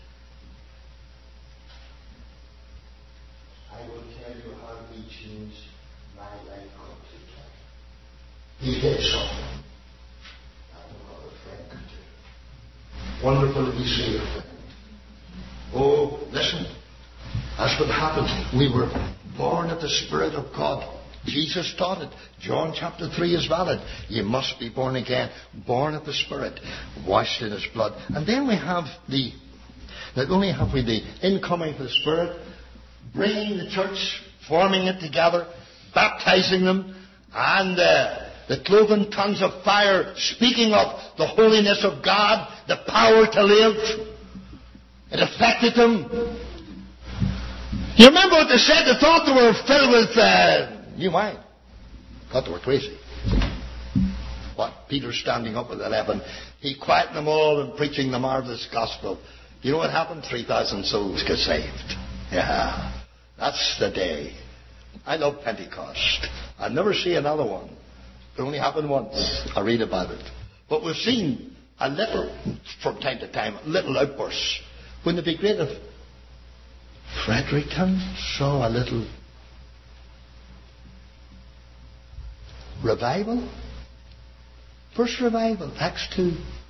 I will tell you how he changed my life completely. He did something I don't know a friend could do. Wonderful to be saved, friend. Oh, listen. That's what happened. We were born of the Spirit of God. Jesus taught it. John chapter three is valid. You must be born again. Born of the Spirit. Washed in His blood. And then we have the, not only have we the incoming of the Spirit, bringing the church, forming it together, baptizing them, and uh, the cloven tongues of fire speaking of the holiness of God, the power to live. It affected them. You remember what they said? They thought they were filled with uh, new wine. Thought they were crazy. But Peter standing up with eleven, he quieted them all and preaching the marvelous gospel. You know what happened? three thousand souls got saved. Yeah. That's the day. I love Pentecost. I'll never see another one. It only happened once. I read about it. But we've seen a little, from time to time, little outbursts. Wouldn't it be great if Fredericton saw a little revival? First revival, Acts two.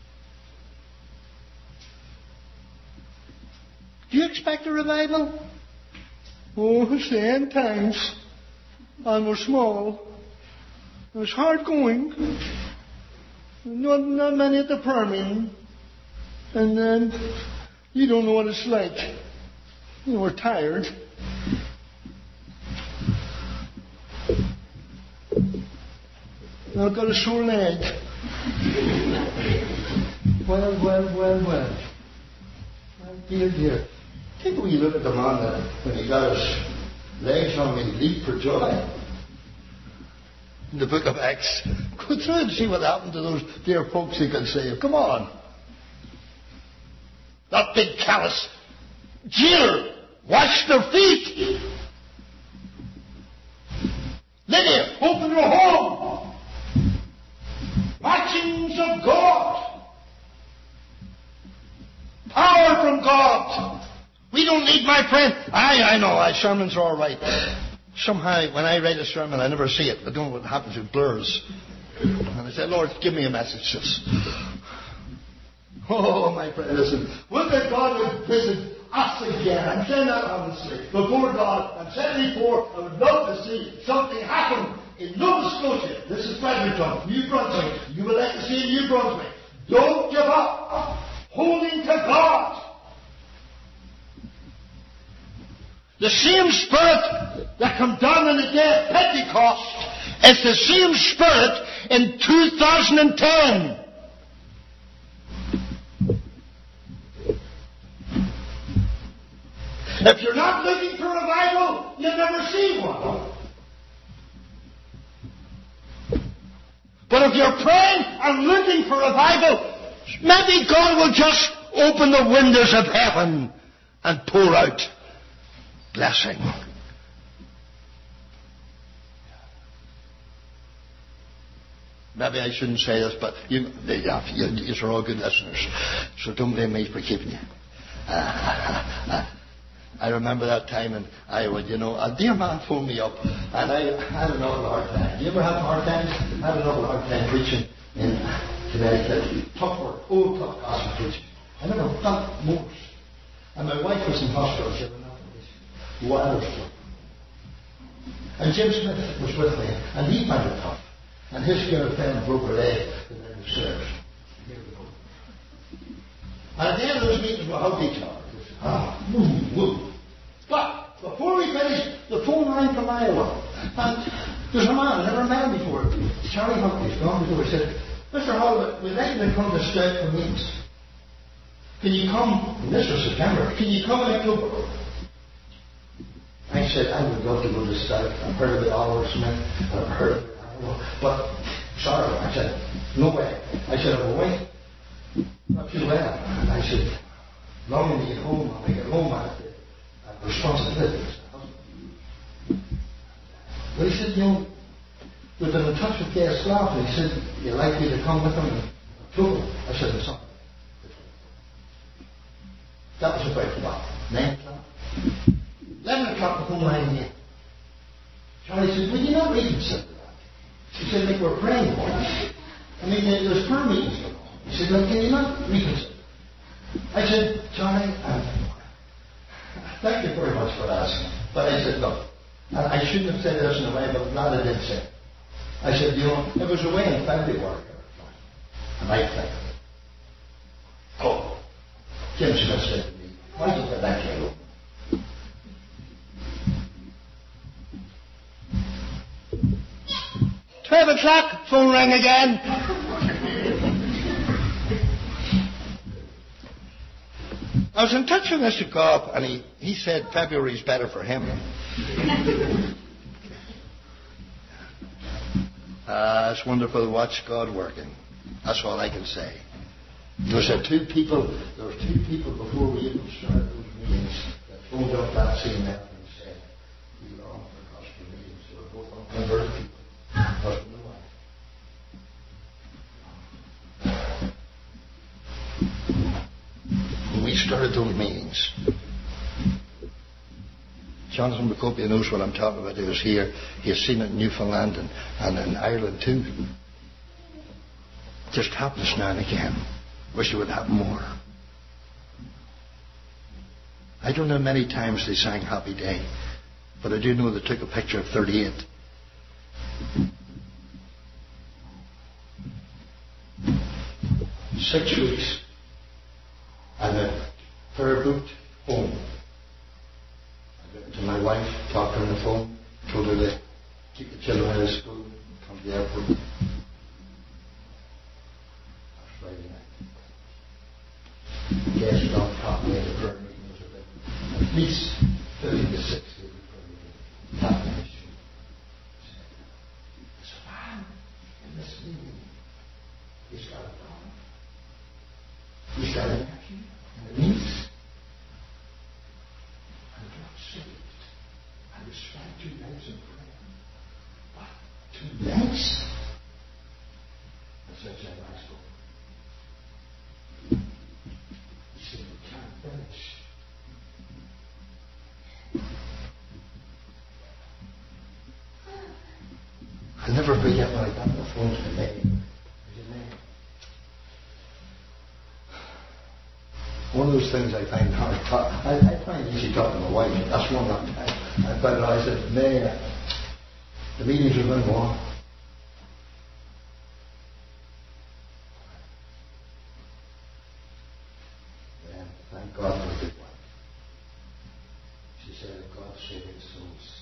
Do you expect a revival? Oh, it's the end times. And we're small. It's hard going. Not, not many at the prayer meeting. And then you don't know what it's like. You know, we're tired. I've got a sore leg. Well, well, well, well. Well, dear, dear. Take a wee look at the man that, when he got his legs on him, he leaped for joy. In the book of Acts. Go through and see what happened to those dear folks he could save. Come on. That big callous jailer washed their feet. Lydia, open your home. Watchings of God. Power from God. We don't need, my friend. I, I know, my sermons are all right. Somehow, when I write a sermon, I never see it. I don't know what happens. It blurs. And I say, Lord, give me a message. Just. Oh, my friend, listen. Would that God would visit us again. I'm saying that honestly. Before God, I'm saying before, I would love to see something happen in Nova Scotia. This is Fredericton, New Brunswick. You would like to see New Brunswick. Don't give up. Holding to God. The same Spirit that came down on the day of Pentecost is the same Spirit in two thousand ten. If you're not looking for revival, you'll never see one. But if you're praying and looking for revival, maybe God will just open the windows of heaven and pour out blessing. Maybe I shouldn't say this, but you, yeah, you, you're all good listeners, so don't blame me for keeping you. Uh, I remember that time in Iowa, you know, a dear man phoned me up, and I had an awful hard time. Do you ever have hard times? I had an awful hard time preaching in Connecticut. Tough work, old tough gospel preaching. I never felt more. And my wife was in hospital. She had an operation. Wonderful. And Jim Smith was with me, and he found it tough. And his girlfriend broke her leg in the stairs. And at the end of those meetings, we hugged each other. Ah, woo, woo. But before we finished, the phone rang from Iowa. And there's a man I never met him before. Charlie Humphrey's gone before. He said, Mister Holloway, we'd like you to come to Scout for meetings. Can you come? And this was September. Can you come in October? I said, I would love to go to Scout. I've heard of it, Oliver Smith. I've heard of it, Iowa. But, sorry, I said, no way. I said, I'm away. Not too well. And I said, longing to get home. When I get home, I have to have responsibilities. But he said, you know, we've been in touch with Gay Slav, and he said, you'd like me to come with him in October? I said, it's not. That was about what? Nine o'clock? Eleven o'clock, the phone rang again. Charlie said, well, you're not reading something like that. She said, like, we're praying for you. I mean, there's prayer meetings going on. He said, well, can you not reading something? I said, Charlie, um, thank you very much for asking. But I said, look, I shouldn't have said this in a way, but I'm glad I did say it. I said, you know, it was away in February. And I think, oh, Jim Smith said to me, why did you that kid open? Twelve o'clock, phone rang again. I was in touch with Mister Cobb, and he, he said February's better for him. Uh, it's wonderful to watch God working. That's all I can say. There was uh, two people. There were two people before we even started those meetings that phoned up that same night and said, "We long for gospel meetings." They were both unconverted people. Husband and wife. When we started those meetings, Jonathan McCopia knows what I'm talking about. He was here. He has seen it in Newfoundland and, and in Ireland too. Just happens now and again. Wish it would happen more. I don't know how many times they sang Happy Day, but I do know they took a picture of thirty-eight. Six weeks. And a prayer booked home. To my wife, talked to her on the phone, told her to keep the children out of school, come to the airport. That was Friday night. Guest dog taught me the prayer meeting was about at least fifty to sixty of the prayer meeting. Taught me issue. There's a man in this meeting. He's got a problem. He's got an nephew and a niece. I was trying two nights in prayer. What? Two nights? I said, Jim, I spoke. He said, we can't finish. I'll never forget when I got on the phone to the lady. One of those things I find hard to talk. I, I find it easy talking to my wife. That's one of them. I found out, I said, May, the meetings are going to go on. Yeah, thank God for a good one. She said, if God saved souls,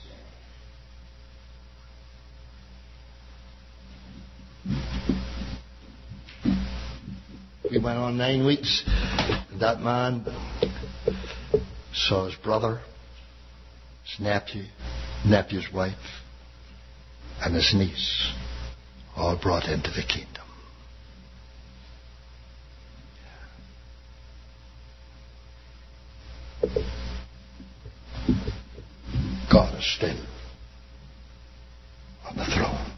stay. We went on nine weeks. That man saw his brother, his nephew, nephew's wife, and his niece all brought into the kingdom. God is still on the throne.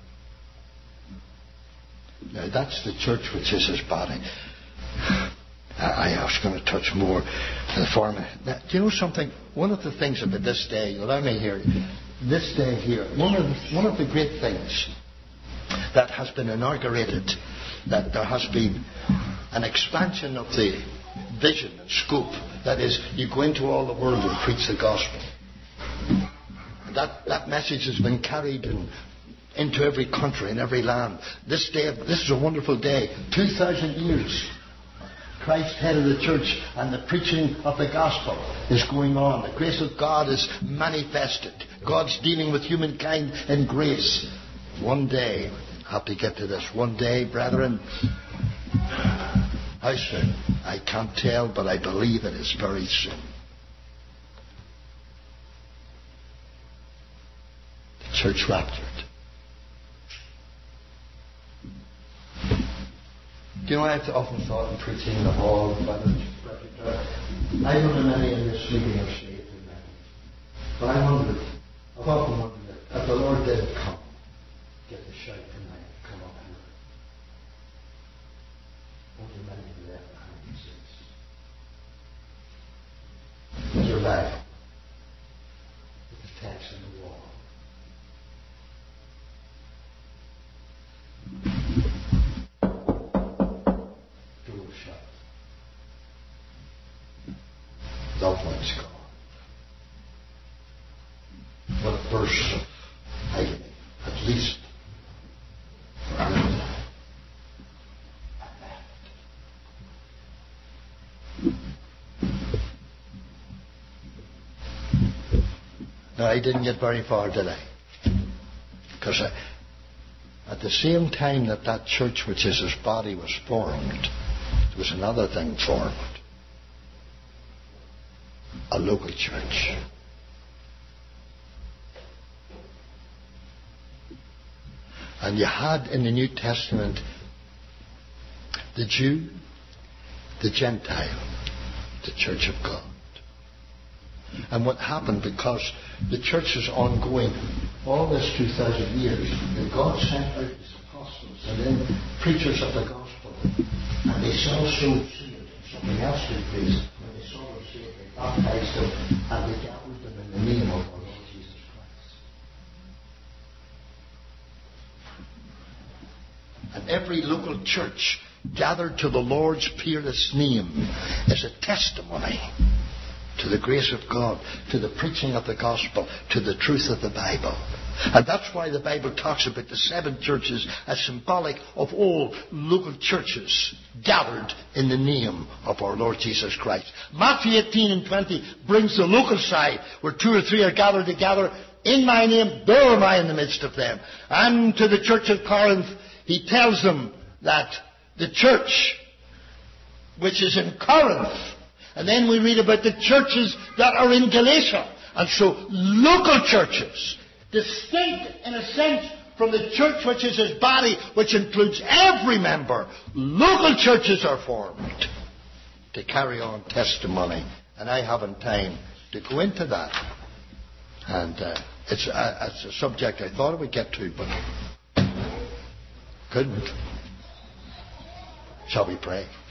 Now that's the church which is his body. I was going to touch more the form. Now, do you know something? One of the things about this day, allow me here, this day here, one of the, one of the great things that has been inaugurated, that there has been an expansion of the vision and scope. That is, you go into all the world and preach the gospel. That that message has been carried in, into every country and every land. This day, this is a wonderful day. Two thousand years. Christ, head of the church, and the preaching of the gospel is going on. The grace of God is manifested. God's dealing with humankind in grace. One day, I have to get to this. One day, brethren, how soon? I can't tell, but I believe it is very soon. The church raptured. Do you know, I've often thought in preaching in the hall, but I don't know many in this meeting of faith in that. But I wondered, I've often wondered if the Lord did come, get the shout tonight, come up here. Only many of left behind since. With your Bible, with the text on the wall. Door shut. Loved ones gone. What bursts of agony, at least for a little time. No, I didn't get very far, did I? Because at the same time that that church, which is his body, was formed, there was another thing formed. A local church. And you had in the New Testament the Jew, the Gentile, the church of God. And what happened, because the church is ongoing all this two thousand years, that God sent out his apostles and then preachers of the gospel. And they saw souls saved, and something else took place. When they saw them saved, they baptized them and they dealt with them in the name of our Lord Jesus Christ. And every local church gathered to the Lord's peerless name is a testimony to the grace of God, to the preaching of the gospel, to the truth of the Bible. And that's why the Bible talks about the seven churches as symbolic of all local churches gathered in the name of our Lord Jesus Christ. Matthew eighteen and twenty brings the local side, where two or three are gathered together in my name, there am I in the midst of them. And to the church of Corinth, he tells them that the church which is in Corinth. And then we read about the churches that are in Galatia. And so local churches, distinct in a sense from the church which is his body, which includes every member, local churches are formed to carry on testimony. And I haven't time to go into that. And uh, it's, a, it's a subject I thought I would get to, but couldn't. Shall we pray?